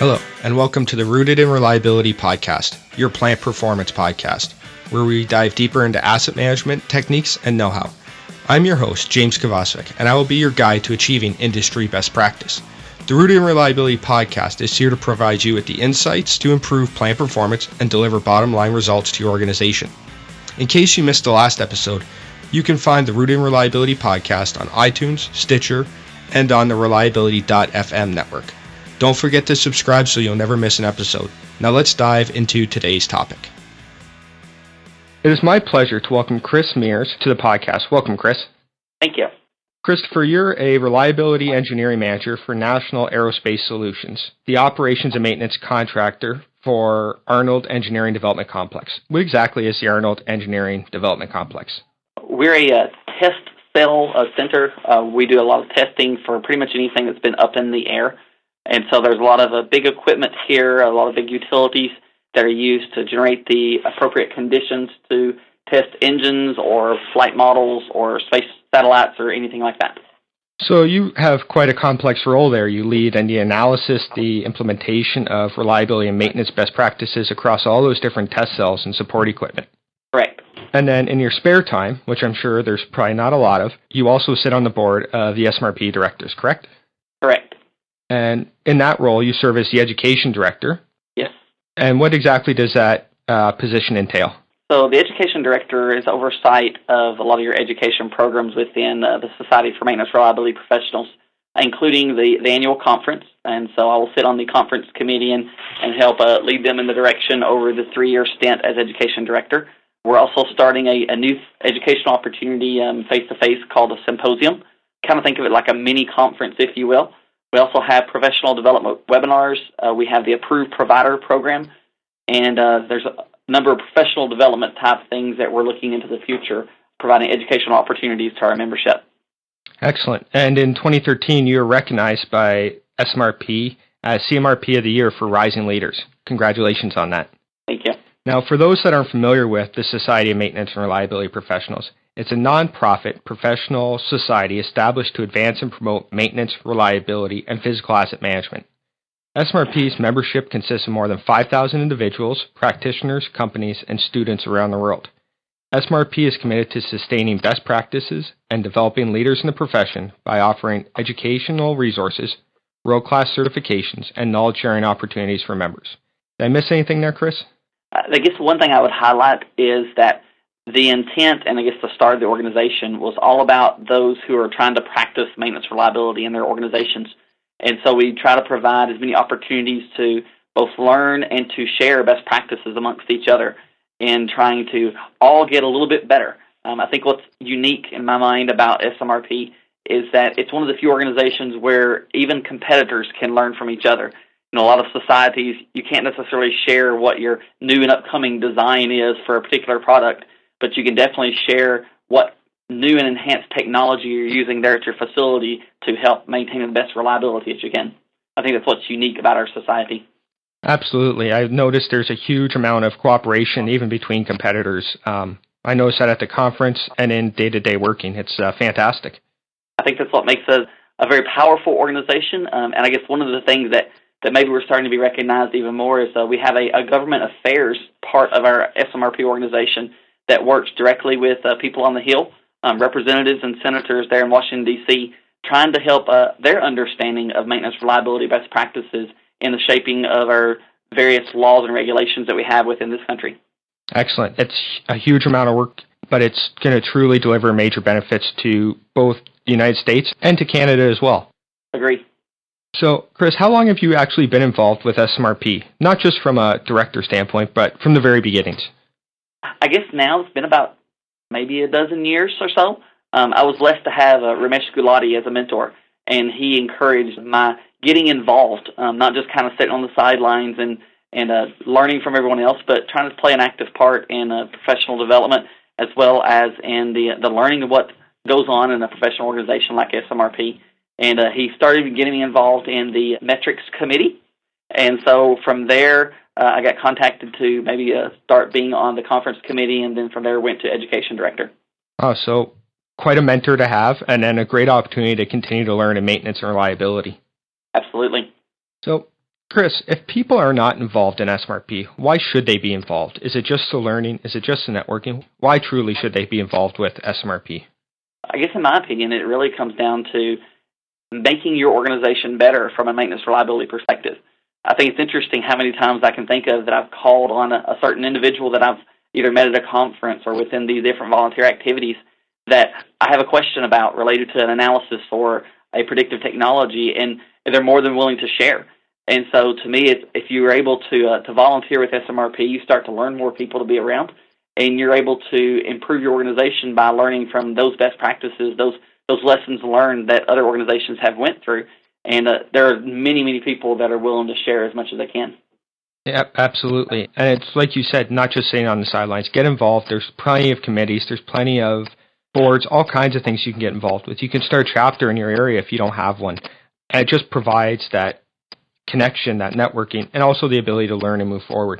Hello, and welcome to the Rooted in Reliability podcast, your plant performance podcast, where we dive deeper into asset management techniques and know-how. I'm your host, James Kovacevic, and I will be your guide to achieving industry best practice. The Rooted in Reliability podcast is here to provide you with the insights to improve plant performance and deliver bottom-line results to your organization. In case you missed the last episode, you can find the Rooted in Reliability podcast on iTunes, Stitcher, and on the Reliability.fm network. Don't forget to subscribe so you'll never miss an episode. Now let's dive into today's topic. It is my pleasure to welcome Chris Mears to the podcast. Welcome, Chris. Thank you. Christopher, you're a reliability engineering manager for National Aerospace Solutions, the operations and maintenance contractor for Arnold Engineering Development Complex. What exactly is the Arnold Engineering Development Complex? We're a test cell center. We do a lot of testing for pretty much anything that's been up in the air. And so there's a lot of big equipment here, a lot of big utilities that are used to generate the appropriate conditions to test engines or flight models or space satellites or anything like that. So you have quite a complex role there. You lead in the analysis, the implementation of reliability and maintenance best practices across all those different test cells and support equipment. Correct. And then in your spare time, which I'm sure there's probably not a lot of, you also sit on the board of the SMRP directors, correct? Correct. And in that role, you serve as the education director. Yes. And what exactly does that position entail? So the education director is oversight of a lot of your education programs within the Society for Maintenance Reliability Professionals, including the annual conference. And so I will sit on the conference committee and help lead them in the direction over the 3-year stint as education director. We're also starting a new educational opportunity face-to-face called a symposium. Kind of think of it like a mini conference, if you will. We also have professional development webinars. We have the Approved Provider Program, and there's a number of professional development type things that we're looking into the future, providing educational opportunities to our membership. Excellent. And in 2013, you were recognized by SMRP as CMRP of the Year for Rising Leaders. Congratulations on that. Thank you. Now, for those that aren't familiar with the Society of Maintenance and Reliability Professionals, it's a nonprofit professional society established to advance and promote maintenance, reliability, and physical asset management. SMRP's membership consists of more than 5,000 individuals, practitioners, companies, and students around the world. SMRP is committed to sustaining best practices and developing leaders in the profession by offering educational resources, world-class certifications, and knowledge-sharing opportunities for members. Did I miss anything there, Chris? I guess one thing I would highlight is that the intent and I guess the start of the organization was all about those who are trying to practice maintenance reliability in their organizations. And so we try to provide as many opportunities to both learn and to share best practices amongst each other in trying to all get a little bit better. I think what's unique in my mind about SMRP is that it's one of the few organizations where even competitors can learn from each other. In a lot of societies, you can't necessarily share what your new and upcoming design is for a particular product, but you can definitely share what new and enhanced technology you're using there at your facility to help maintain the best reliability that you can. I think that's what's unique about our society. Absolutely. I've noticed there's a huge amount of cooperation even between competitors. I noticed that at the conference and in day-to-day working. It's fantastic. I think that's what makes us a very powerful organization. And I guess one of the things that maybe we're starting to be recognized even more is we have a government affairs part of our SMRP organization that works directly with people on the Hill, representatives and senators there in Washington, D.C., trying to help their understanding of maintenance reliability best practices in the shaping of our various laws and regulations that we have within this country. Excellent. It's a huge amount of work, but it's going to truly deliver major benefits to both the United States and to Canada as well. Agree. So, Chris, how long have you actually been involved with SMRP? Not just from a director standpoint, but from the very beginnings. I guess now it's been about maybe a dozen years or so. I was blessed to have Ramesh Gulati as a mentor, and he encouraged my getting involved, not just kind of sitting on the sidelines and learning from everyone else, but trying to play an active part in professional development as well as in the learning of what goes on in a professional organization like SMRP. And he started getting me involved in the metrics committee. And so from there, I got contacted to maybe start being on the conference committee, and then from there went to education director. Oh, so quite a mentor to have, and then a great opportunity to continue to learn in maintenance and reliability. Absolutely. So Chris, if people are not involved in SMRP, why should they be involved? Is it just the learning? Is it just the networking? Why truly should they be involved with SMRP? I guess in my opinion, it really comes down to making your organization better from a maintenance reliability perspective. I think it's interesting how many times I can think of that I've called on a certain individual that I've either met at a conference or within these different volunteer activities that I have a question about related to an analysis or a predictive technology, and they're more than willing to share. And so to me, if you're able to volunteer with SMRP, you start to learn more people to be around, and you're able to improve your organization by learning from those best practices, those lessons learned that other organizations have went through. And there are many, many people that are willing to share as much as they can. Yeah, absolutely. And it's like you said, not just sitting on the sidelines. Get involved. There's plenty of committees. There's plenty of boards, all kinds of things you can get involved with. You can start a chapter in your area if you don't have one. And it just provides that connection, that networking, and also the ability to learn and move forward.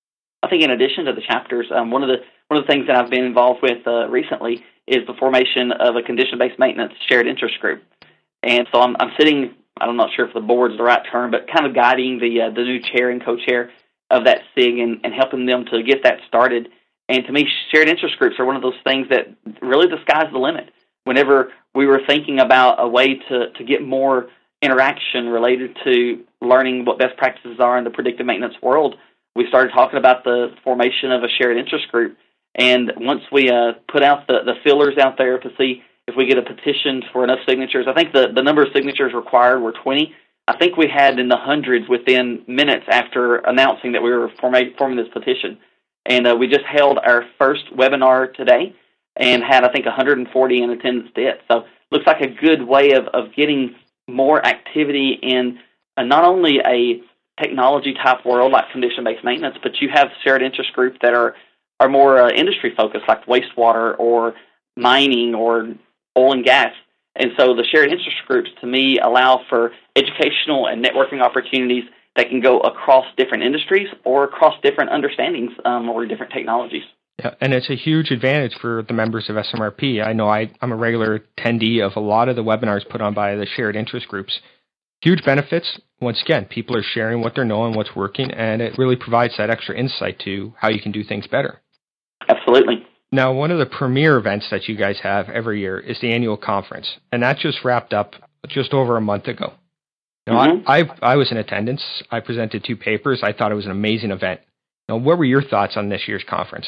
I think in addition to the chapters, one of the things that I've been involved with recently is the formation of a condition-based maintenance shared interest group. And so I'm sitting, I'm not sure if the board's the right term, but kind of guiding the new chair and co-chair of that SIG and helping them to get that started. And to me, shared interest groups are one of those things that really the sky's the limit. Whenever we were thinking about a way to get more interaction related to learning what best practices are in the predictive maintenance world, we started talking about the formation of a shared interest group. And once we put out the fillers out there to see if we get a petition for enough signatures, I think the number of signatures required were 20. I think we had in the hundreds within minutes after announcing that we were forming this petition. And we just held our first webinar today and had, I think, 140 in attendance to it. So it looks like a good way of getting more activity in not only a technology-type world like condition-based maintenance, but you have shared interest groups that are more industry-focused, like wastewater or mining or oil and gas. And so the shared interest groups, to me, allow for educational and networking opportunities that can go across different industries or across different understandings or different technologies. Yeah, and it's a huge advantage for the members of SMRP. I know I'm a regular attendee of a lot of the webinars put on by the shared interest groups. Huge benefits. Once again, people are sharing what they're knowing, what's working, and it really provides that extra insight to how you can do things better. Absolutely. Now, one of the premier events that you guys have every year is the annual conference, and that just wrapped up just over a month ago. Now, I was in attendance. I presented 2 papers. I thought it was an amazing event. Now, what were your thoughts on this year's conference?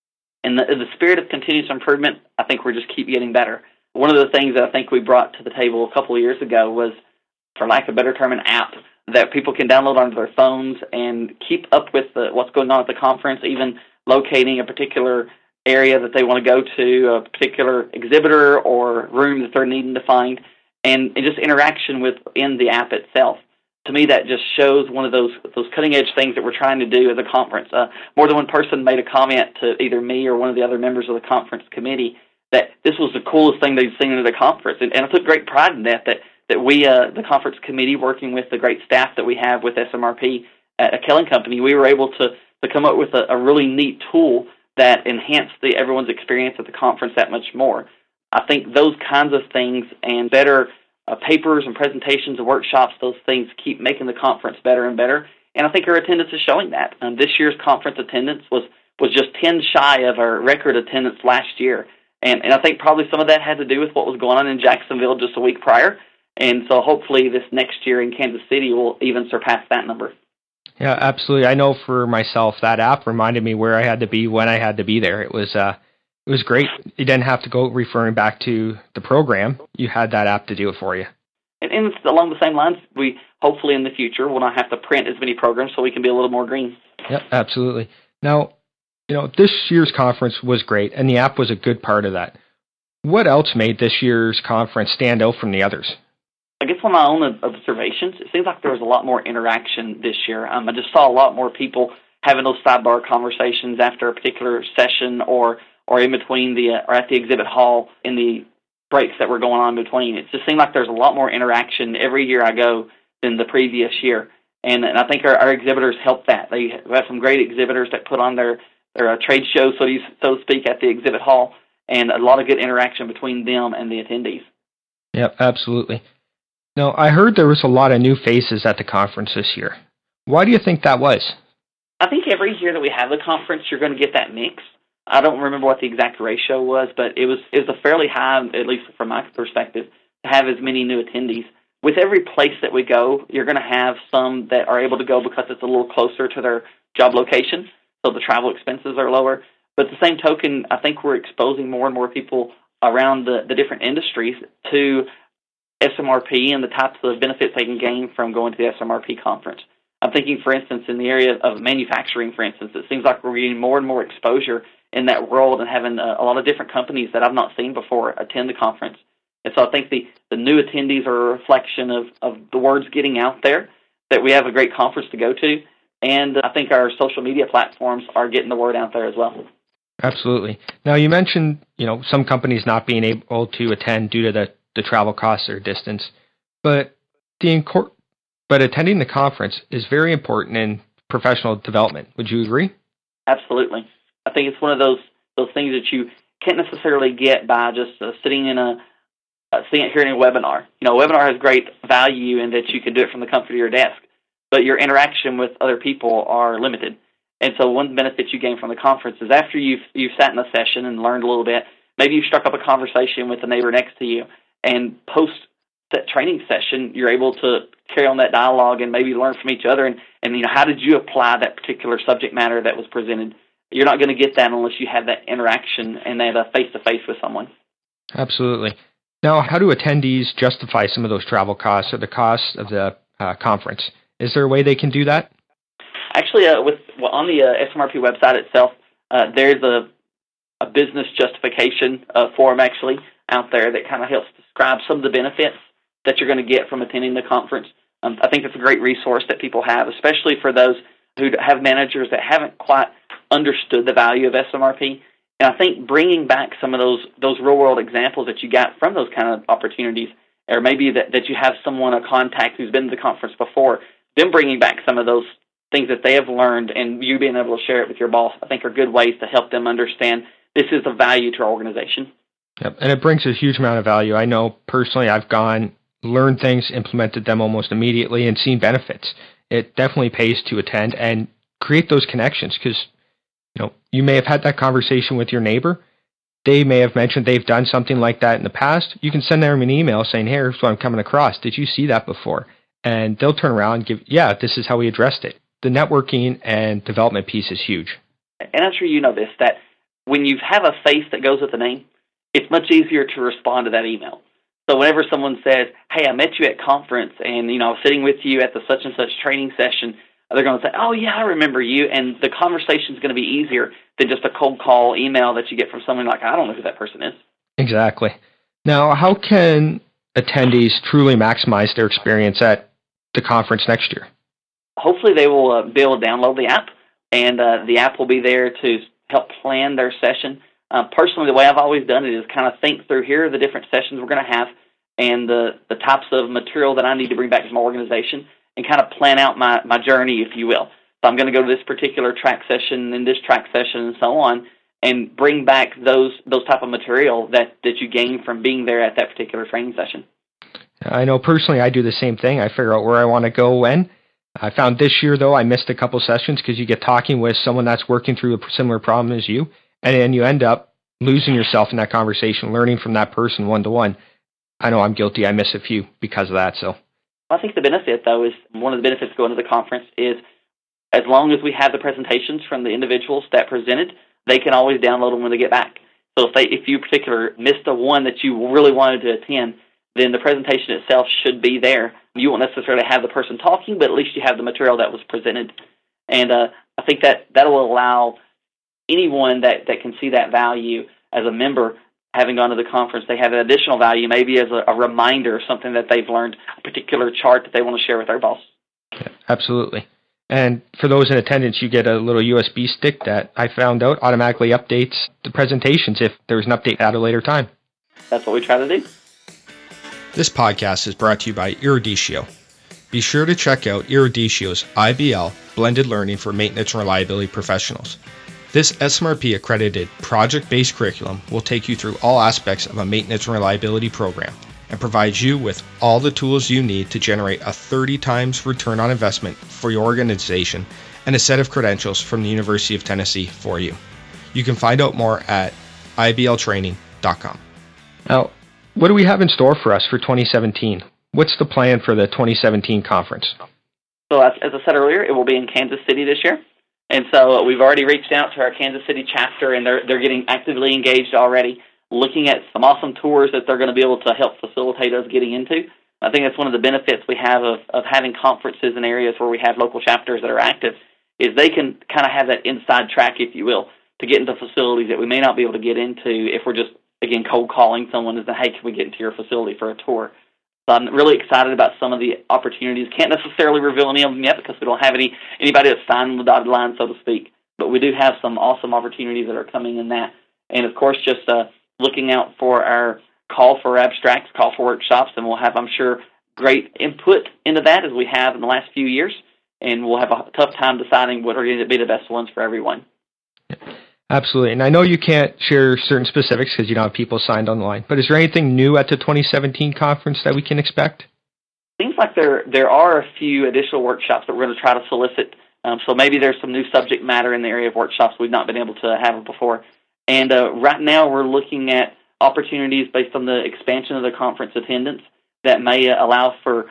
In the spirit of continuous improvement, I think we're just keep getting better. One of the things that I think we brought to the table a couple of years ago was, for lack of a better term, an app that people can download onto their phones and keep up with what's going on at the conference, even locating a particular area that they want to go to, a particular exhibitor or room that they're needing to find, and just interaction within the app itself. To me, that just shows one of those cutting-edge things that we're trying to do as a conference. More than one person made a comment to either me or one of the other members of the conference committee that this was the coolest thing they'd seen at a conference. And I took great pride in that we, the conference committee, working with the great staff that we have with SMRP at Kelling Company, we were able to come up with a really neat tool that enhanced everyone's experience at the conference that much more. I think those kinds of things and better papers and presentations and workshops, those things keep making the conference better and better. And I think our attendance is showing that. This year's conference attendance was just 10 shy of our record attendance last year. And I think probably some of that had to do with what was going on in Jacksonville just a week prior. And so hopefully this next year in Kansas City will even surpass that number. Yeah, absolutely. I know for myself, that app reminded me where I had to be when I had to be there. It was great. You didn't have to go referring back to the program. You had that app to do it for you. And it's along the same lines, we hopefully in the future will not have to print as many programs so we can be a little more green. Yep, absolutely. Now, this year's conference was great, and the app was a good part of that. What else made this year's conference stand out from the others? I guess from my own observations, it seems like there was a lot more interaction this year. I just saw a lot more people having those sidebar conversations after a particular session or in between or at the exhibit hall in the breaks that were going on in between. It just seemed like there's a lot more interaction every year I go than the previous year. And I think our exhibitors help that. They have some great exhibitors that put on their trade shows, so to speak, at the exhibit hall, and a lot of good interaction between them and the attendees. Yep, absolutely. Now, I heard there was a lot of new faces at the conference this year. Why do you think that was? I think every year that we have the conference, you're going to get that mix. I don't remember what the exact ratio was, but it was a fairly high, at least from my perspective, to have as many new attendees. With every place that we go, you're going to have some that are able to go because it's a little closer to their job location, so the travel expenses are lower. But at the same token, I think we're exposing more and more people around the different industries to SMRP and the types of benefits they can gain from going to the SMRP conference. I'm thinking, for instance, in the area of manufacturing, for instance, it seems like we're getting more and more exposure in that world and having a lot of different companies that I've not seen before attend the conference. And so I think the new attendees are a reflection of the words getting out there, that we have a great conference to go to, and I think our social media platforms are getting the word out there as well. Absolutely. Now, you mentioned, some companies not being able to attend due to the travel costs or distance, but attending the conference is very important in professional development. Would you agree? Absolutely. I think it's one of those things that you can't necessarily get by just sitting hearing a webinar. A webinar has great value in that you can do it from the comfort of your desk, but your interaction with other people are limited. And so one benefit you gain from the conference is after you've sat in a session and learned a little bit, maybe you've struck up a conversation with the neighbor next to you, and post that training session, you're able to carry on that dialogue and maybe learn from each other. And how did you apply that particular subject matter that was presented? You're not going to get that unless you have that interaction and that face-to-face with someone. Absolutely. Now, how do attendees justify some of those travel costs or the cost of the conference? Is there a way they can do that? Actually, on the SMRP website itself, there's a business justification form actually out there that kind of helps describe some of the benefits that you're going to get from attending the conference. I think it's a great resource that people have, especially for those who have managers that haven't quite understood the value of SMRP. And I think bringing back some of those real-world examples that you got from those kind of opportunities, or maybe that you have someone, a contact who's been to the conference before, them bringing back some of those things that they have learned and you being able to share it with your boss, I think are good ways to help them understand this is the value to our organization. Yep, and it brings a huge amount of value. I know personally I've learned things, implemented them almost immediately, and seen benefits. It definitely pays to attend and create those connections because, you may have had that conversation with your neighbor. They may have mentioned they've done something like that in the past. You can send them an email saying, hey, here's what I'm coming across. Did you see that before? And they'll turn around and this is how we addressed it. The networking and development piece is huge. And I'm sure you know this, that when you have a face that goes with the name, it's much easier to respond to that email. So whenever someone says, hey, I met you at conference and, I was sitting with you at the such and such training session, they're going to say, oh, yeah, I remember you. And the conversation is going to be easier than just a cold call email that you get from someone like, I don't know who that person is. Exactly. Now, how can attendees truly maximize their experience at the conference next year? Hopefully they will be able to download the app, and the app will be there to help plan their session. Personally, the way I've always done it is kind of think through, here are the different sessions we're going to have and the types of material that I need to bring back to my organization, and kind of plan out my journey, if you will. So I'm going to go to this particular track session and this track session and so on, and bring back those type of material that you gain from being there at that particular training session. I know personally I do the same thing. I figure out where I want to go when. I found this year, though, I missed a couple sessions because you get talking with someone that's working through a similar problem as you, and then you end up losing yourself in that conversation, learning from that person one-to-one. I know I'm guilty. I miss a few because of that. So I think the benefit, though, is one of the benefits going to the conference is as long as we have the presentations from the individuals that presented, they can always download them when they get back. So if you particular missed the one that you really wanted to attend, then the presentation itself should be there. You won't necessarily have the person talking, but at least you have the material that was presented. And I think that will allow anyone that can see that value as a member, having gone to the conference, they have an additional value, maybe as a reminder of something that they've learned, a particular chart that they want to share with their boss. Yeah, absolutely. And for those in attendance, you get a little USB stick that I found out automatically updates the presentations if there's an update at a later time. That's what we try to do. This podcast is brought to you by Eruditio. Be sure to check out Eruditio's IBL Blended Learning for Maintenance and Reliability Professionals. This SMRP accredited project-based curriculum will take you through all aspects of a maintenance and reliability program and provides you with all the tools you need to generate a 30 times return on investment for your organization and a set of credentials from the University of Tennessee for you. You can find out more at ibltraining.com. Now, what do we have in store for us for 2017? What's the plan for the 2017 conference? So as I said earlier, it will be in Kansas City this year. And so we've already reached out to our Kansas City chapter, and they're getting actively engaged already, looking at some awesome tours that they're going to be able to help facilitate us getting into. I think that's one of the benefits we have of having conferences in areas where we have local chapters that are active, is they can kind of have that inside track, if you will, to get into facilities that we may not be able to get into if we're just, again, cold calling someone and saying, hey, can we get into your facility for a tour? So I'm really excited about some of the opportunities. Can't necessarily reveal any of them yet because we don't have anybody that's signed on the dotted line, so to speak. But we do have some awesome opportunities that are coming in that. And, of course, just looking out for our call for abstracts, call for workshops, and we'll have, I'm sure, great input into that as we have in the last few years. And we'll have a tough time deciding what are going to be the best ones for everyone. Absolutely. And I know you can't share certain specifics because you don't have people signed on the line, but is there anything new at the 2017 conference that we can expect? Seems like there are a few additional workshops that we're going to try to solicit. So maybe there's some new subject matter in the area of workshops we've not been able to have before. And right now we're looking at opportunities based on the expansion of the conference attendance that may allow for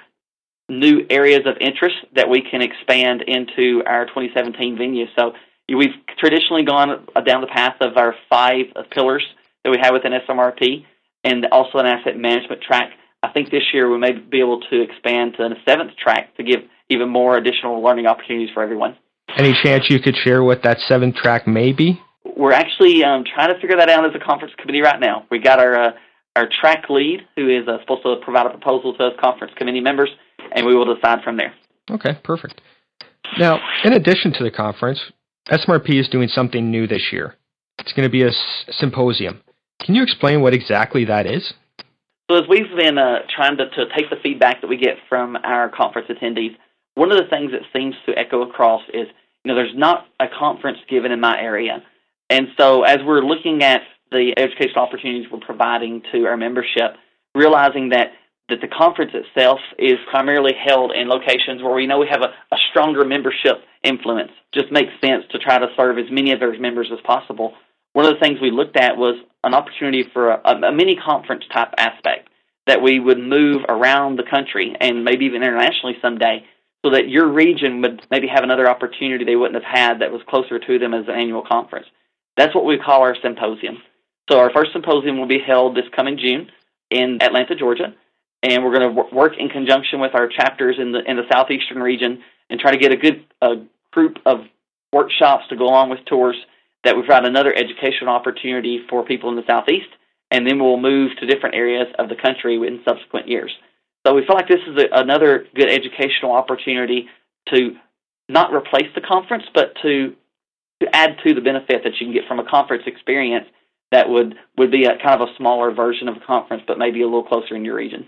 new areas of interest that we can expand into our 2017 venue. So we've traditionally gone down the path of our 5 pillars that we have within SMRP and also an asset management track. I think this year we may be able to expand to a 7th track to give even more additional learning opportunities for everyone. Any chance you could share what that 7th track may be? We're actually trying to figure that out as a conference committee right now. We got our track lead, who is supposed to provide a proposal to us conference committee members, and we will decide from there. Okay, perfect. Now, in addition to the conference, SMRP is doing something new this year. It's going to be a symposium. Can you explain what exactly that is? So as we've been trying to take the feedback that we get from our conference attendees, one of the things that seems to echo across is, there's not a conference given in my area. And so as we're looking at the educational opportunities we're providing to our membership, realizing that the conference itself is primarily held in locations where we know we have a stronger membership influence. Just makes sense to try to serve as many of those members as possible. One of the things we looked at was an opportunity for a mini conference type aspect that we would move around the country and maybe even internationally someday, so that your region would maybe have another opportunity they wouldn't have had that was closer to them as an annual conference. That's what we call our symposium. So our first symposium will be held this coming June in Atlanta, Georgia. And we're going to work in conjunction with our chapters in the southeastern region and try to get a good group of workshops to go along with tours that we provide another educational opportunity for people in the southeast, and then we'll move to different areas of the country in subsequent years. So we feel like this is another good educational opportunity to not replace the conference, but to add to the benefit that you can get from a conference experience that would be a kind of a smaller version of a conference, but maybe a little closer in your region.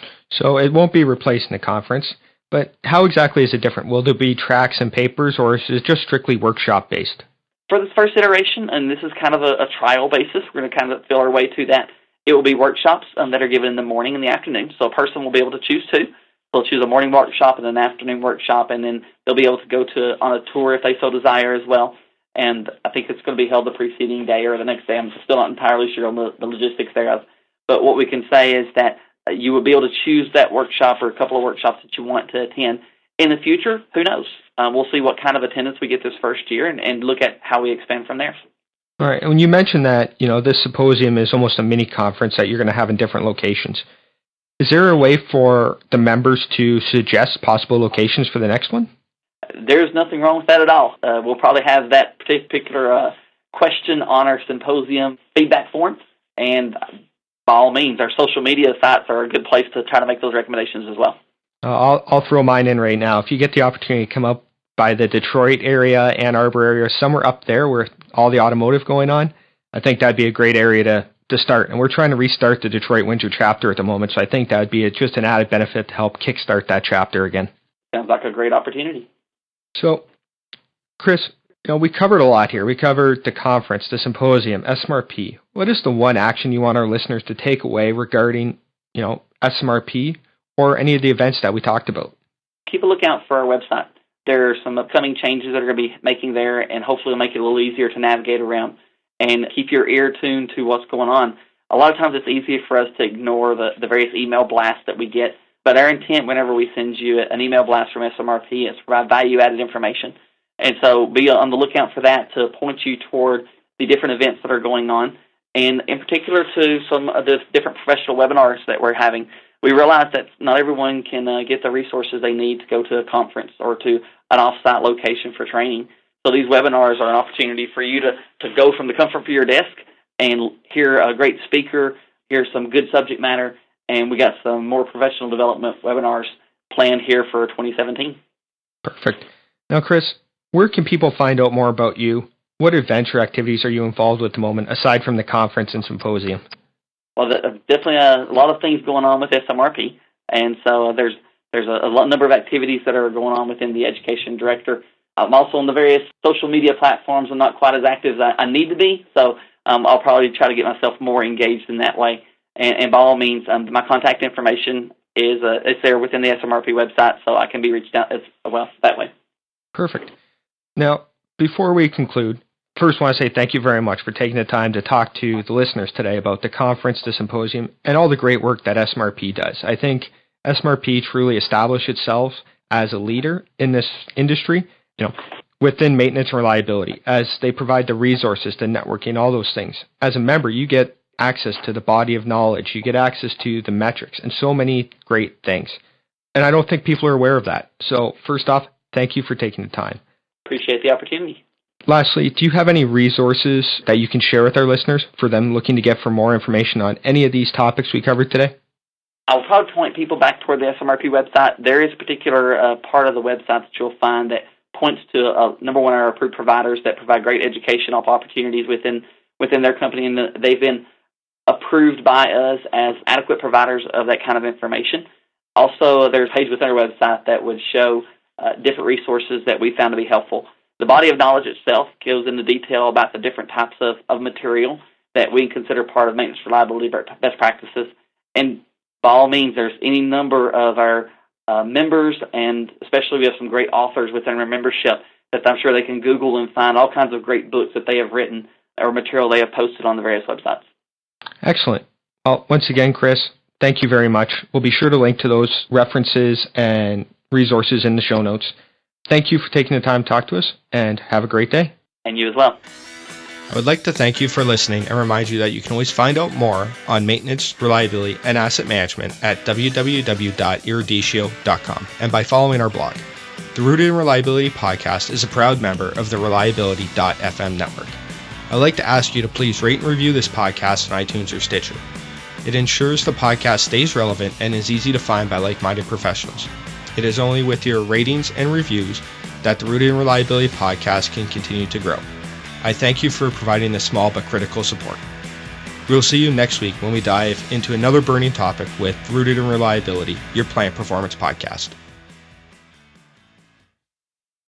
So it won't be replacing the conference, but how exactly is it different? Will there be tracks and papers, or is it just strictly workshop-based? For this first iteration, and this is kind of a trial basis, we're going to kind of feel our way to that. It will be workshops that are given in the morning and the afternoon, so a person will be able to choose two. They'll choose a morning workshop and an afternoon workshop, and then they'll be able to go on a tour if they so desire as well. And I think it's going to be held the preceding day or the next day. I'm still not entirely sure on the logistics thereof. But what we can say is that you will be able to choose that workshop or a couple of workshops that you want to attend. In the future, who knows? We'll see what kind of attendance we get this first year and look at how we expand from there. All right. And when you mentioned that, this symposium is almost a mini conference that you're going to have in different locations, is there a way for the members to suggest possible locations for the next one? There's nothing wrong with that at all. We'll probably have that particular question on our symposium feedback form, and by all means, our social media sites are a good place to try to make those recommendations as well. I'll throw mine in right now. If you get the opportunity to come up by the Detroit area, Ann Arbor area, somewhere up there where all the automotive going on, I think that'd be a great area to start. And we're trying to restart the Detroit Winter chapter at the moment, so I think that'd be just an added benefit to help kickstart that chapter again. Sounds like a great opportunity. So, Chris, we covered a lot here. We covered the conference, the symposium, SMRP. What is the one action you want our listeners to take away regarding, SMRP or any of the events that we talked about? Keep a lookout for our website. There are some upcoming changes that are going to be making there, and hopefully it'll make it a little easier to navigate around. And keep your ear tuned to what's going on. A lot of times it's easy for us to ignore the various email blasts that we get, but our intent whenever we send you an email blast from SMRP is to provide value-added information. And so be on the lookout for that to point you toward the different events that are going on, and in particular to some of the different professional webinars that we're having. We realize that not everyone can get the resources they need to go to a conference or to an off-site location for training. So these webinars are an opportunity for you to go from the comfort of your desk and hear a great speaker, hear some good subject matter, and we got some more professional development webinars planned here for 2017. Perfect. Now, Chris, where can people find out more about you? What adventure activities are you involved with at the moment, aside from the conference and symposium? Well, definitely a lot of things going on with SMRP, and so there's a number of activities that are going on within the Education Director. I'm also on the various social media platforms. I'm not quite as active as I need to be, so I'll probably try to get myself more engaged in that way. And by all means, my contact information is it's there within the SMRP website, so I can be reached out as well that way. Perfect. Now, before we conclude, first, I want to say thank you very much for taking the time to talk to the listeners today about the conference, the symposium, and all the great work that SMRP does. I think SMRP truly established itself as a leader in this industry, within maintenance and reliability, as they provide the resources, the networking, all those things. As a member, you get access to the body of knowledge, you get access to the metrics, and so many great things. And I don't think people are aware of that. So first off, thank you for taking the time. Appreciate the opportunity. Lastly, do you have any resources that you can share with our listeners for them looking to get for more information on any of these topics we covered today? I'll probably point people back toward the SMRP website. There is a particular part of the website that you'll find that points to, number one, our approved providers that provide great educational opportunities within their company, and they've been approved by us as adequate providers of that kind of information. Also, there's a page within our website that would show different resources that we found to be helpful. The body of knowledge itself goes into detail about the different types of material that we consider part of maintenance reliability best practices. And by all means, there's any number of our members, and especially we have some great authors within our membership that I'm sure they can Google and find all kinds of great books that they have written or material they have posted on the various websites. Excellent. Well, once again, Chris, thank you very much. We'll be sure to link to those references and resources in the show notes. Thank you for taking the time to talk to us, and have a great day. And you as well. I would like to thank you for listening and remind you that you can always find out more on maintenance, reliability, and asset management at www.eruditio.com and by following our blog. The Rooted in Reliability podcast is a proud member of the Reliability.fm network. I'd like to ask you to please rate and review this podcast on iTunes or Stitcher. It ensures the podcast stays relevant and is easy to find by like-minded professionals. It is only with your ratings and reviews that the Rooted in Reliability podcast can continue to grow. I thank you for providing this small but critical support. We'll see you next week when we dive into another burning topic with Rooted in Reliability, your plant performance podcast.